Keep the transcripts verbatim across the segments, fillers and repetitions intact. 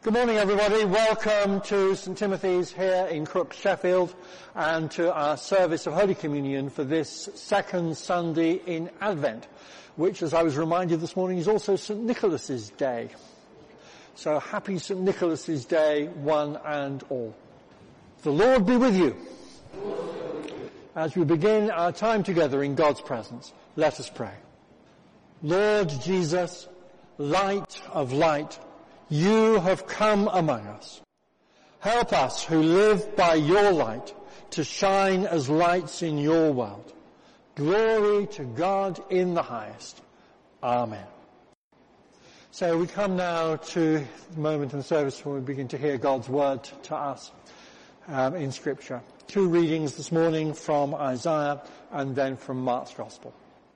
Good morning, everybody. Welcome to St Timothy's here in Crooks, Sheffield, and to our service of Holy Communion for this second Sunday in Advent, which, as I was reminded this morning, is also St Nicholas's Day. So happy St Nicholas's Day, one and all. The Lord be with you. As we begin our time together in God's presence, let us pray. Lord Jesus, light of light, you have come among us. Help us who live by your light to shine as lights in your world. Glory to God in the highest. Amen. So we come now to the moment in the service when we begin to hear God's word to us um, in Scripture. Two readings this morning from Isaiah and then from Mark's Gospel.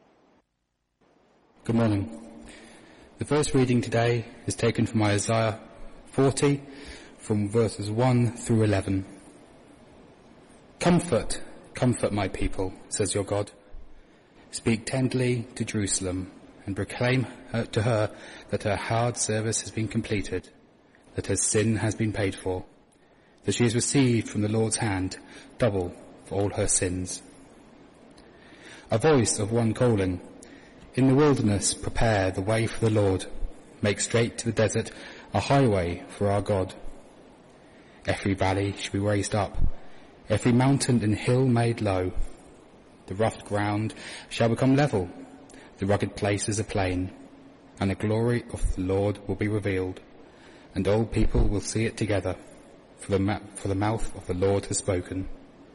Good morning. The first reading today is taken from Isaiah forty, from verses one through eleven. Comfort, comfort my people, says your God. Speak tenderly to Jerusalem and proclaim her, to her that her hard service has been completed, that her sin has been paid for, that she has received from the Lord's hand double for all her sins. A voice of one calling, in the wilderness prepare the way for the Lord, make straight to the desert a highway for our God. Every valley shall be raised up, every mountain and hill made low. The rough ground shall become level, the rugged places a plain, and the glory of the Lord will be revealed, and all people will see it together, for the, ma- for the mouth of the Lord has spoken.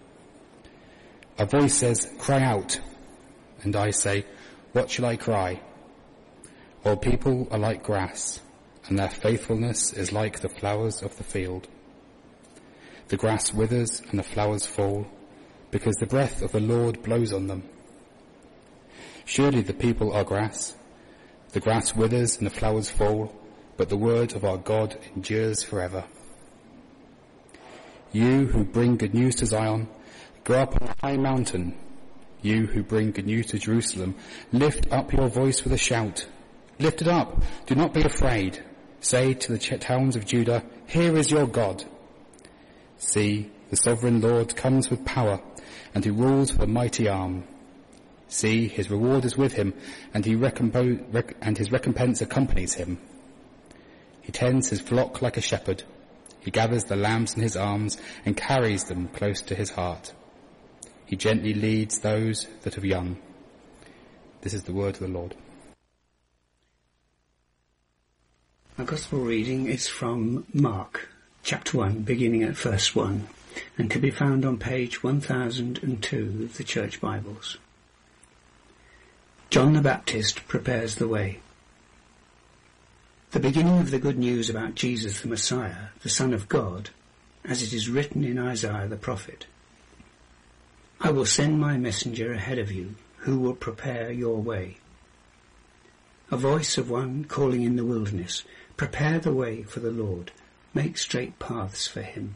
A voice says, cry out, and I say, what shall I cry? All people are like grass, and their faithfulness is like the flowers of the field. The grass withers and the flowers fall, because the breath of the Lord blows on them. Surely the people are grass. The grass withers and the flowers fall, but the word of our God endures forever. You who bring good news to Zion, go up on a high mountain. You who bring good news to Jerusalem, lift up your voice with a shout. Lift it up. Do not be afraid. Say to the towns of Judah, here is your God. See, the sovereign Lord comes with power, and he rules with a mighty arm. See, his reward is with him, and, he recompo- rec- and his recompense accompanies him. He tends his flock like a shepherd. He gathers the lambs in his arms and carries them close to his heart. He gently leads those that are young. This is the word of the Lord. Our Gospel reading is from Mark, chapter one, beginning at verse one, and can be found on page one thousand two of the Church Bibles. John the Baptist prepares the way. The beginning of the good news about Jesus the Messiah, the Son of God, as it is written in Isaiah the prophet. I will send my messenger ahead of you, who will prepare your way. A voice of one calling in the wilderness, prepare the way for the Lord, make straight paths for him.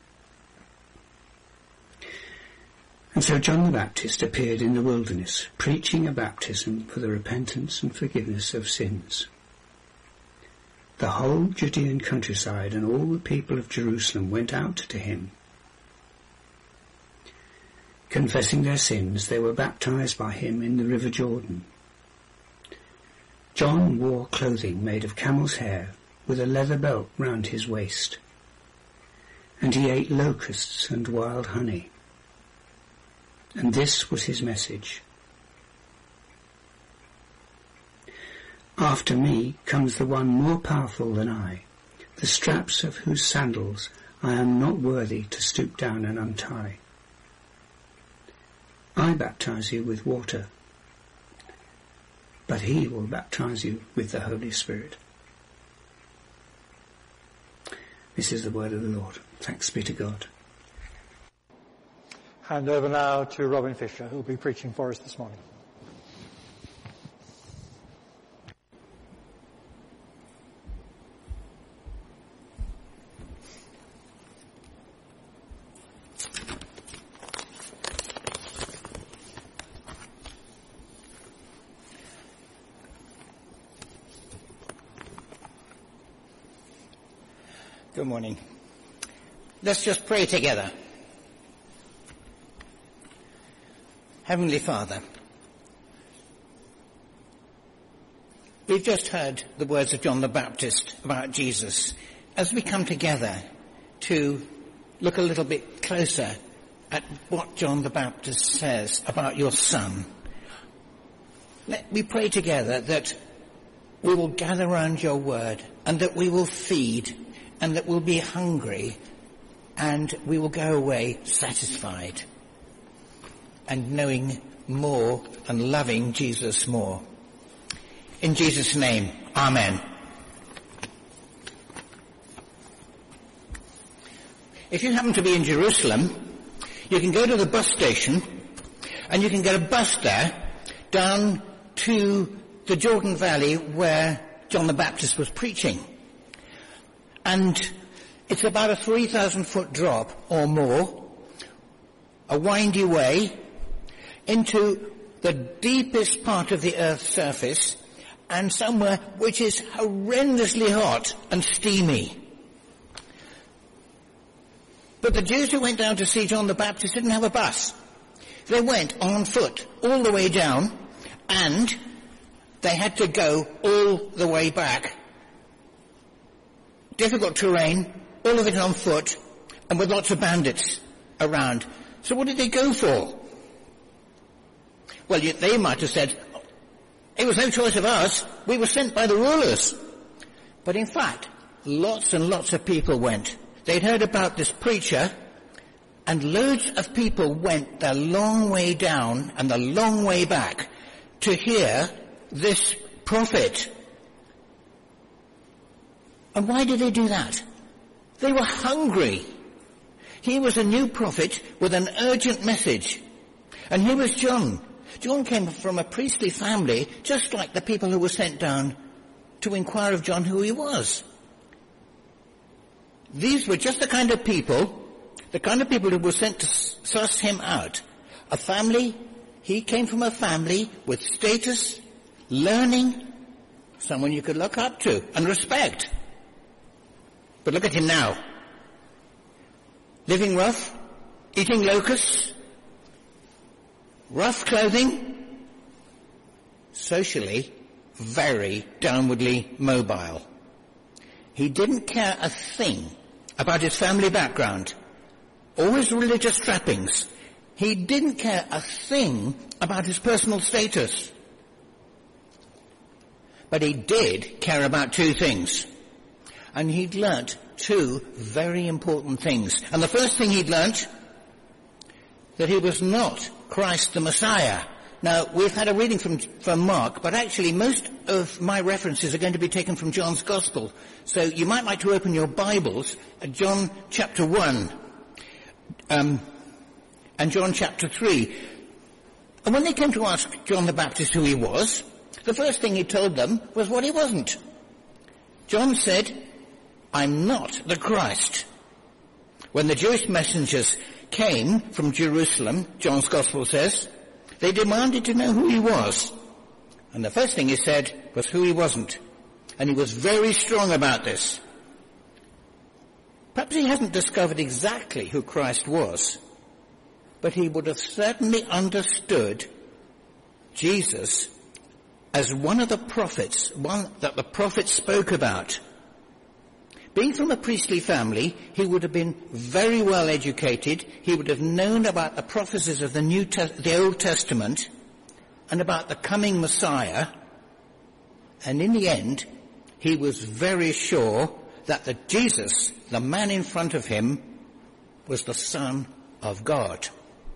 And so John the Baptist appeared in the wilderness, preaching a baptism for the repentance and forgiveness of sins. The whole Judean countryside and all the people of Jerusalem went out to him. Confessing their sins, they were baptized by him in the river Jordan. John wore clothing made of camel's hair with a leather belt round his waist, and he ate locusts and wild honey. And this was his message. After me comes the one more powerful than I, the straps of whose sandals I am not worthy to stoop down and untie. I baptize you with water, but he will baptize you with the Holy Spirit. This is the word of the Lord. Thanks be to God. Hand over now to Robin Fisher, who will be preaching for us this morning. Good morning. Let's just pray together. Heavenly Father, we've just heard the words of John the Baptist about Jesus. As we come together to look a little bit closer at what John the Baptist says about your Son, let me pray together that we will gather around your word and that we will feed and that we'll be hungry and we will go away satisfied and knowing more and loving Jesus more. In Jesus' name, Amen. If you happen to be in Jerusalem, you can go to the bus station and you can get a bus there down to the Jordan Valley where John the Baptist was preaching. And it's about a three thousand foot drop or more, a windy way into the deepest part of the earth's surface and somewhere which is horrendously hot and steamy. But the Jews who went down to see John the Baptist didn't have a bus. They went on foot all the way down and they had to go all the way back. Difficult terrain, all of it on foot, and with lots of bandits around. So what did they go for? Well, you, they might have said, it was no choice of ours, we were sent by the rulers. But in fact, lots and lots of people went. They'd heard about this preacher, and loads of people went the long way down and the long way back to hear this prophet. And why did they do that? They were hungry. He was a new prophet with an urgent message. And here was John. John came from a priestly family, just like the people who were sent down to inquire of John who he was. These were just the kind of people, the kind of people who were sent to suss him out. A family, he came from a family with status, learning, someone you could look up to and respect. But look at him now. Living rough, eating locusts, rough clothing, socially very downwardly mobile. He didn't care a thing about his family background or his religious trappings. He didn't care a thing about his personal status. But he did care about two things. And he'd learnt two very important things. And the first thing he'd learnt, that he was not Christ the Messiah. Now, we've had a reading from, from Mark, but actually most of my references are going to be taken from John's Gospel. So you might like to open your Bibles at John chapter one um, and John chapter three. And when they came to ask John the Baptist who he was, the first thing he told them was what he wasn't. John said, I'm not the Christ. When the Jewish messengers came from Jerusalem, John's Gospel says, they demanded to know who he was. And the first thing he said was who he wasn't. And he was very strong about this. Perhaps he hadn't discovered exactly who Christ was, but he would have certainly understood Jesus as one of the prophets, one that the prophets spoke about. Being from a priestly family, he would have been very well educated. He would have known about the prophecies of the New Te- the Old Testament and about the coming Messiah. And in the end, he was very sure that the Jesus, the man in front of him, was the Son of God.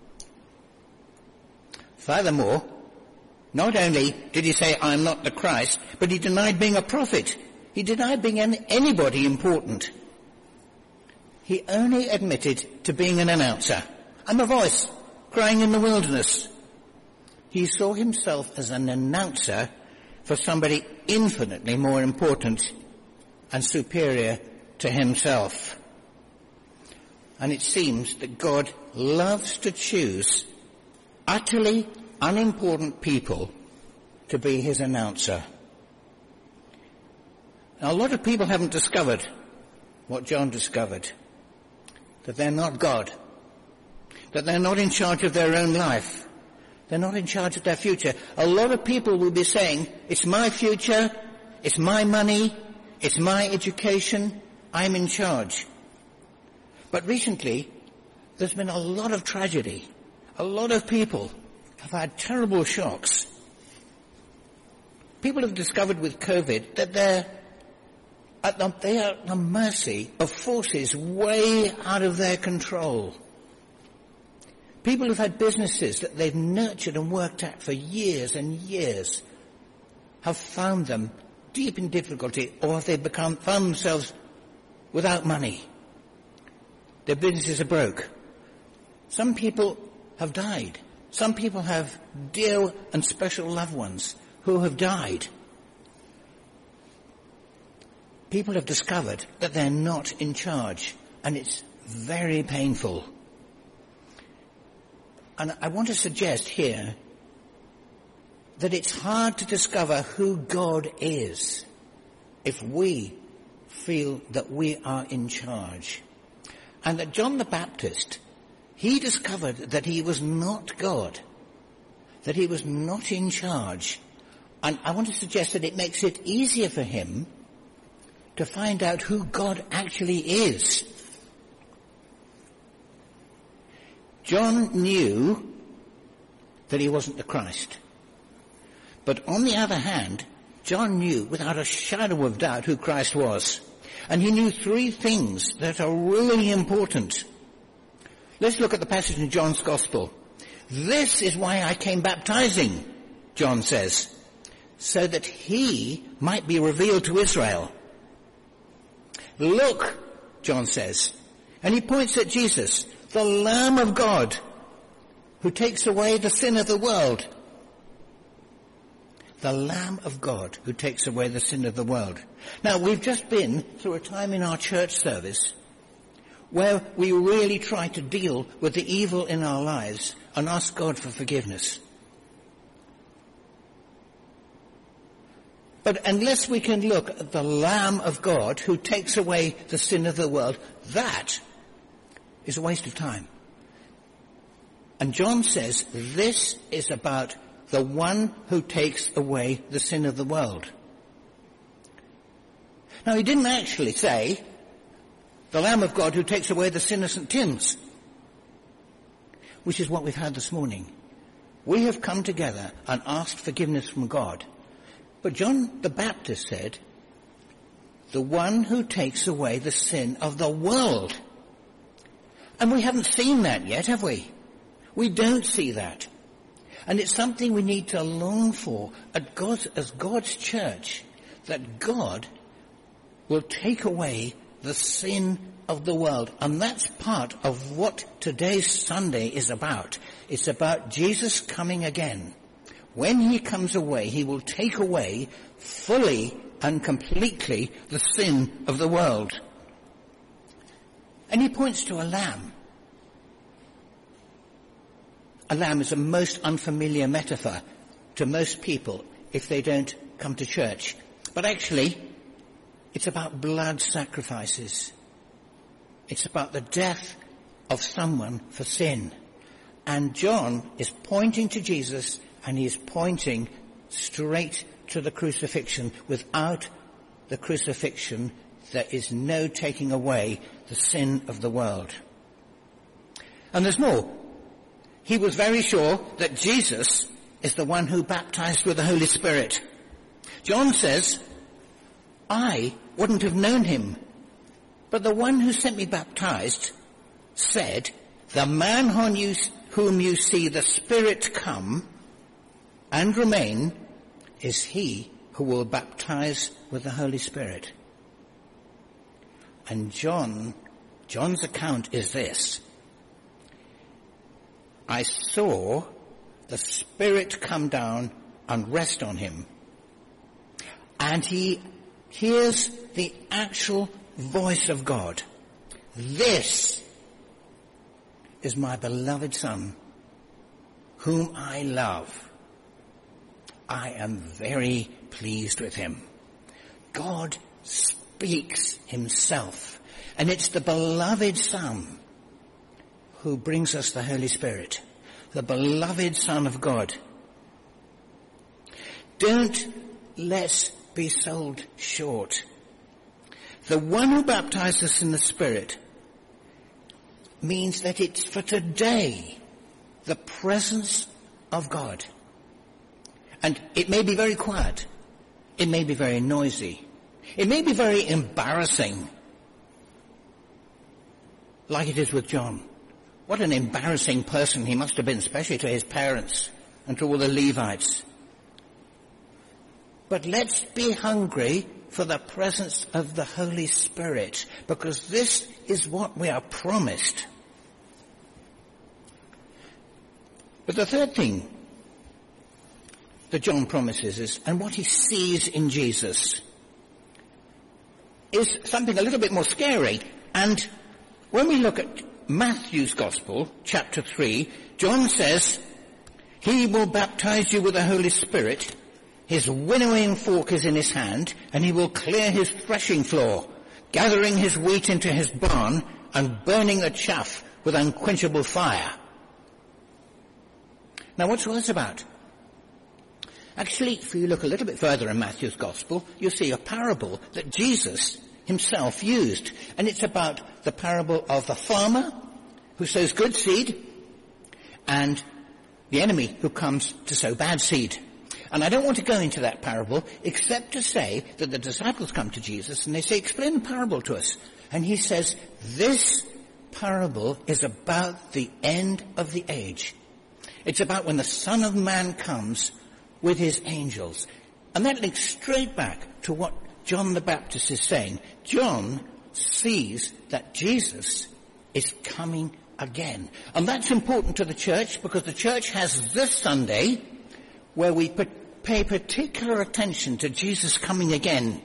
Furthermore, not only did he say, I'm not the Christ, but he denied being a prophet. He denied being anybody important. He only admitted to being an announcer. I'm a voice crying in the wilderness. He saw himself as an announcer for somebody infinitely more important and superior to himself. And it seems that God loves to choose utterly unimportant people to be his announcer. Now, a lot of people haven't discovered what John discovered, that they're not God, that they're not in charge of their own life, they're not in charge of their future. A lot of people will be saying, it's my future, it's my money, it's my education, I'm in charge. But recently, there's been a lot of tragedy. A lot of people have had terrible shocks. People have discovered with COVID that they're at the, they are at the mercy of forces way out of their control. People have had businesses that they've nurtured and worked at for years and years have found them deep in difficulty, or have they become found themselves without money. Their businesses are broke. Some people have died. Some people have dear and special loved ones who have died. People have discovered that they're not in charge, and it's very painful. And I want to suggest here that it's hard to discover who God is if we feel that we are in charge. And that John the Baptist, he discovered that he was not God, that he was not in charge. And I want to suggest that it makes it easier for him to find out who God actually is. John knew that he wasn't the Christ. But on the other hand, John knew without a shadow of doubt who Christ was. And he knew three things that are really important. Let's look at the passage in John's Gospel. This is why I came baptizing, John says, so that he might be revealed to Israel. Look, John says, and he points at Jesus, the Lamb of God, who takes away the sin of the world. The Lamb of God who takes away the sin of the world. Now, we've just been through a time in our church service where we really try to deal with the evil in our lives and ask God for forgiveness. But unless we can look at the Lamb of God who takes away the sin of the world, that is a waste of time. And John says this is about the one who takes away the sin of the world. Now, he didn't actually say the Lamb of God who takes away the sin of Saint Tim's, which is what we've had this morning. We have come together and asked forgiveness from God. But John the Baptist said, the one who takes away the sin of the world. And we haven't seen that yet, have we? We don't see that. And it's something we need to long for at God's, as God's church, that God will take away the sin of the world. And that's part of what today's Sunday is about. It's about Jesus coming again. When he comes away, he will take away fully and completely the sin of the world. And he points to a lamb. A lamb is a most unfamiliar metaphor to most people if they don't come to church. But actually, it's about blood sacrifices. It's about the death of someone for sin. And John is pointing to Jesus, and he is pointing straight to the crucifixion. Without the crucifixion, there is no taking away the sin of the world. And there's more. He was very sure that Jesus is the one who baptized with the Holy Spirit. John says, I wouldn't have known him, but the one who sent me baptized said, the man whom you, whom you see the Spirit come and remain is he who will baptize with the Holy Spirit. And John, John's account is this. I saw the Spirit come down and rest on him. And he hears the actual voice of God. This is my beloved Son, whom I love. I am very pleased with him. God speaks himself. And it's the beloved Son who brings us the Holy Spirit, the beloved Son of God. Don't let's be sold short. The one who baptizes us in the Spirit means that it's for today the presence of God. And it may be very quiet. It may be very noisy. It may be very embarrassing, like it is with John. What an embarrassing person he must have been, especially to his parents and to all the Levites. But let's be hungry for the presence of the Holy Spirit, because this is what we are promised. But the third thing that John promises is, and what he sees in Jesus, is something a little bit more scary. And when we look at Matthew's Gospel, chapter three, John says, he will baptize you with the Holy Spirit. His winnowing fork is in his hand, and he will clear his threshing floor, gathering his wheat into his barn and burning the chaff with unquenchable fire. Now, what's all this about? Actually, if you look a little bit further in Matthew's Gospel, you'll see a parable that Jesus himself used. And it's about the parable of the farmer who sows good seed and the enemy who comes to sow bad seed. And I don't want to go into that parable except to say that the disciples come to Jesus and they say, explain the parable to us. And he says, this parable is about the end of the age. It's about when the Son of Man comes with his angels. And that links straight back to what John the Baptist is saying. John sees that Jesus is coming again. And that's important to the church, because the church has this Sunday where we pay particular attention to Jesus coming again.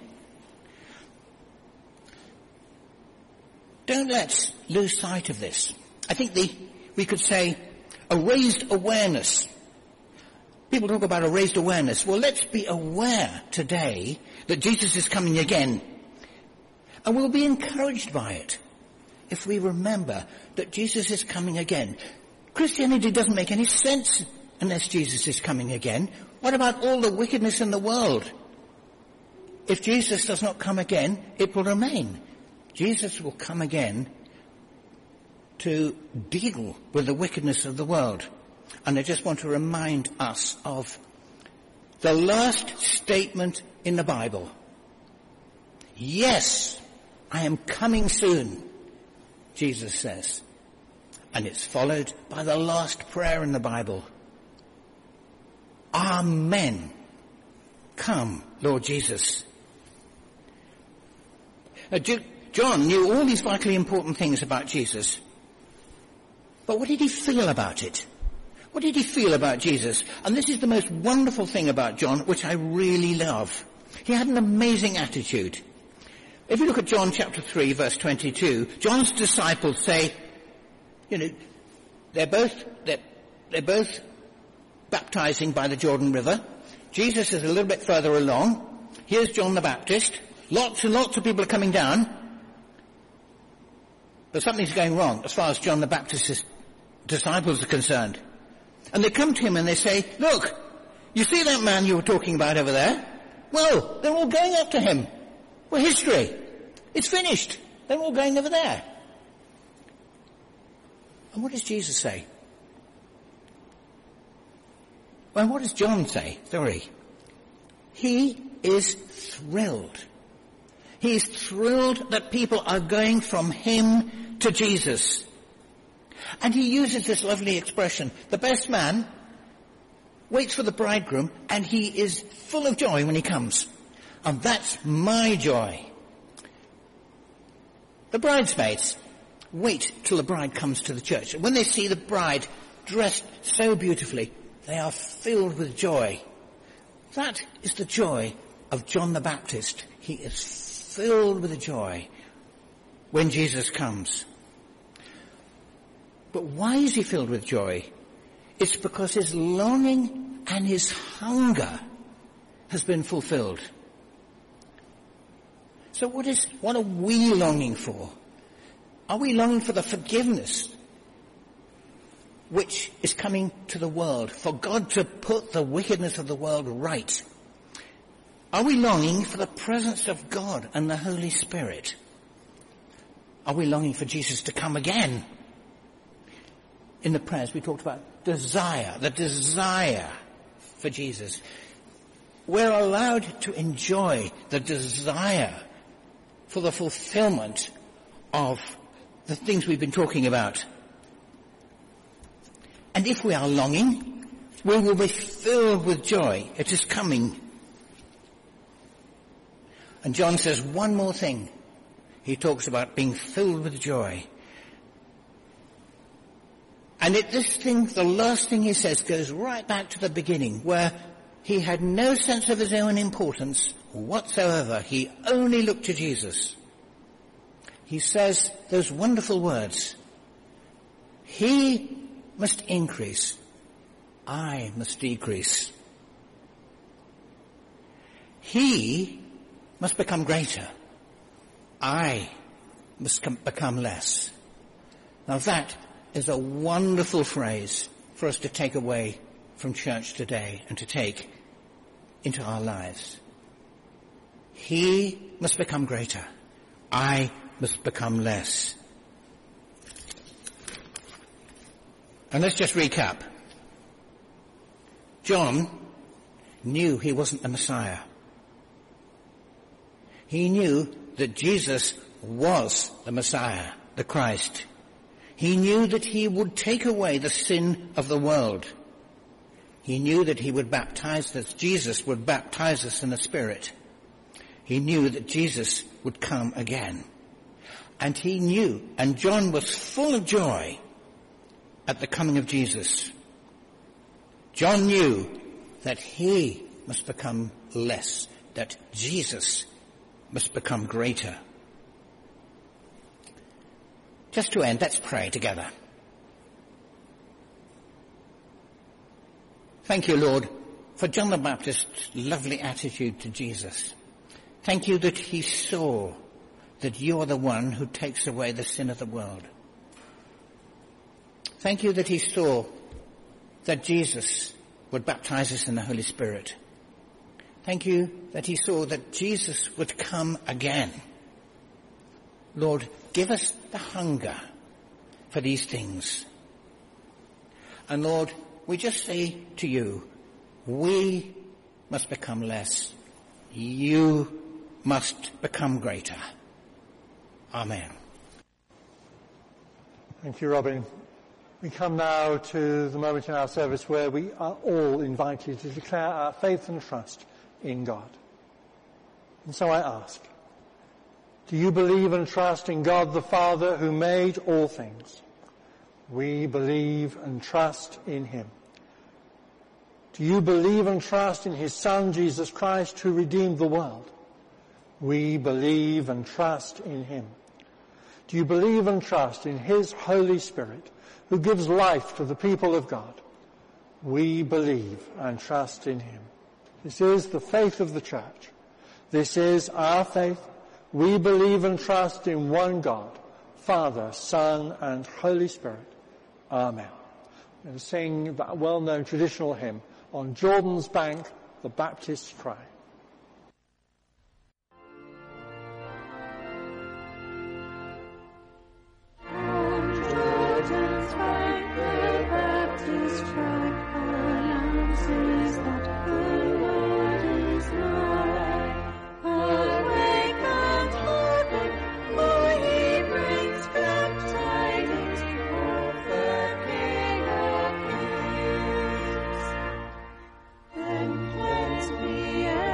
Don't let's lose sight of this. I think the, we could say a raised awareness. People talk about a raised awareness. Well, let's be aware today that Jesus is coming again. And we'll be encouraged by it if we remember that Jesus is coming again. Christianity doesn't make any sense unless Jesus is coming again. What about all the wickedness in the world? If Jesus does not come again, it will remain. Jesus will come again to deal with the wickedness of the world. And I just want to remind us of the last statement in the Bible. Yes, I am coming soon, Jesus says. And it's followed by the last prayer in the Bible. Amen. Come, Lord Jesus. Uh, John knew all these vitally important things about Jesus. But what did he feel about it? What did he feel about Jesus? And this is the most wonderful thing about John, which I really love. He had an amazing attitude. If you look at John chapter three, verse twenty-two, John's disciples say, you know, they're both, they're, they're both baptizing by the Jordan River. Jesus is a little bit further along. Here's John the Baptist. Lots and lots of people are coming down. But something's going wrong as far as John the Baptist's disciples are concerned. And they come to him and they say, look, you see that man you were talking about over there? Well, they're all going up to him. Well, history. It's finished. They're all going over there. And what does Jesus say? Well, what does John say? Sorry. He is thrilled. He is thrilled that people are going from him to Jesus. And he uses this lovely expression. The best man waits for the bridegroom, and he is full of joy when he comes. And that's my joy. The bridesmaids wait till the bride comes to the church. And when they see the bride dressed so beautifully, they are filled with joy. That is the joy of John the Baptist. He is filled with joy when Jesus comes. But why is he filled with joy? It's because his longing and his hunger has been fulfilled. So what is, what are we longing for? Are we longing for the forgiveness which is coming to the world, for God to put the wickedness of the world right? Are we longing for the presence of God and the Holy Spirit? Are we longing for Jesus to come again? In the prayers we talked about desire, the desire for Jesus. We're allowed to enjoy the desire for the fulfillment of the things we've been talking about. And if we are longing, we will be filled with joy. It is coming. And John says one more thing. He talks about being filled with joy. And it, this thing, the last thing he says, goes right back to the beginning, where he had no sense of his own importance whatsoever. He only looked to Jesus. He says those wonderful words, he must increase, I must decrease. He must become greater, I must com- become less. Now that is a wonderful phrase for us to take away from church today and to take into our lives. He must become greater, I must become less. And let's just recap. John knew he wasn't the Messiah. He knew that Jesus was the Messiah, the Christ. He knew that he would take away the sin of the world. He knew that he would baptize us, Jesus would baptize us in the Spirit. He knew that Jesus would come again. And he knew, and John was full of joy at the coming of Jesus. John knew that he must become less, that Jesus must become greater. Just to end, let's pray together. Thank you, Lord, for John the Baptist's lovely attitude to Jesus. Thank you that he saw that you are the one who takes away the sin of the world. Thank you that he saw that Jesus would baptize us in the Holy Spirit. Thank you that he saw that Jesus would come again. Lord, give us the hunger for these things. And Lord, we just say to you, we must become less. You must become greater. Amen. Thank you, Robin. We come now to the moment in our service where we are all invited to declare our faith and trust in God. And so I ask, do you believe and trust in God the Father who made all things? We believe and trust in him. Do you believe and trust in his Son, Jesus Christ, who redeemed the world? We believe and trust in him. Do you believe and trust in his Holy Spirit, who gives life to the people of God? We believe and trust in him. This is the faith of the church. This is our faith. We believe and trust in one God, Father, Son, and Holy Spirit. Amen. We're going to sing that well-known traditional hymn, On Jordan's Bank, the Baptists Cry. Then cleanse me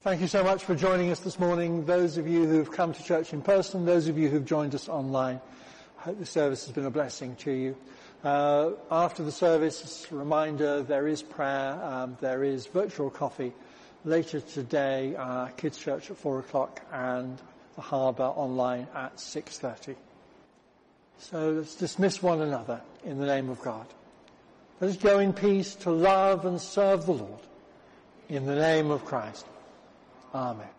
Thank you so much for joining us this morning. Those of you who've come to church in person, those of you who've joined us online, I hope the service has been a blessing to you. Uh, after the service, a reminder, there is prayer, um, there is virtual coffee. Later today, uh, Kids Church at four o'clock and the Harbour online at six thirty. So let's dismiss one another in the name of God. Let us go in peace to love and serve the Lord in the name of Christ. Amen.